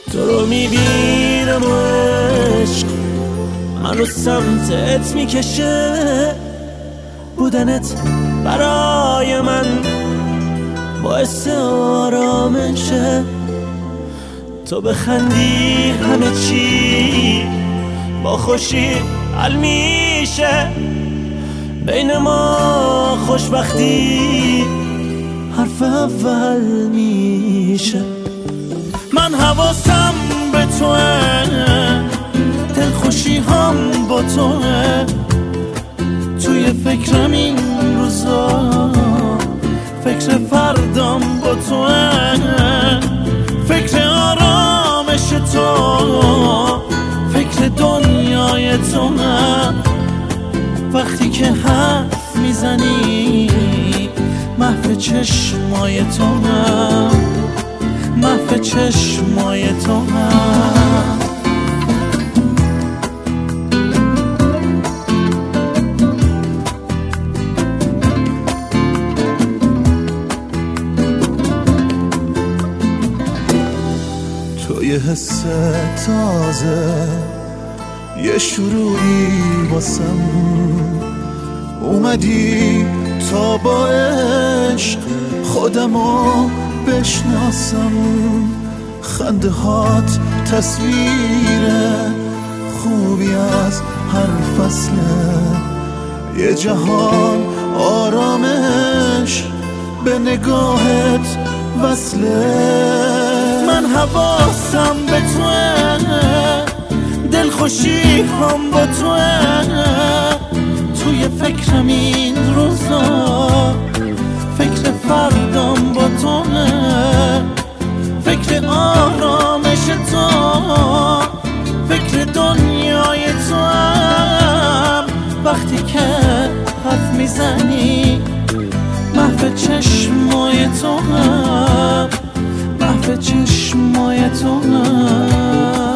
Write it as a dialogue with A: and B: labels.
A: تو رو میبینم و عشق منو سمتت میکشه، بودنت برای من باعث آرامشه. تو بخندی همه چی با خوشی حل میشه، بین ما خوشبختی حرف اول میشه. من حواسم به توه، دلخوشی هم با توه، توی فکرم این روزا، فکر فردام با توه، فکر آرامش تو، فکر دنیای تو. وقتی که حرف میزنی محو چشمای تو، محو چشمای تو.
B: تو یه حس تازه، یه شروعی واسم، اومدی تا با عشق خودمو بشناسم. خنده هات تصویر خوبی از هر فصله، یه جهان آرامش به نگاهت وصله.
A: من حواسم به توه، دلخوشی هم با توه، توی فکرم این روزا، فکر فردام با توه، فکر آرامش تو، فکر دنیای تو. وقتی که حرف میزنی محو چشمای تو، محو چشمای تو.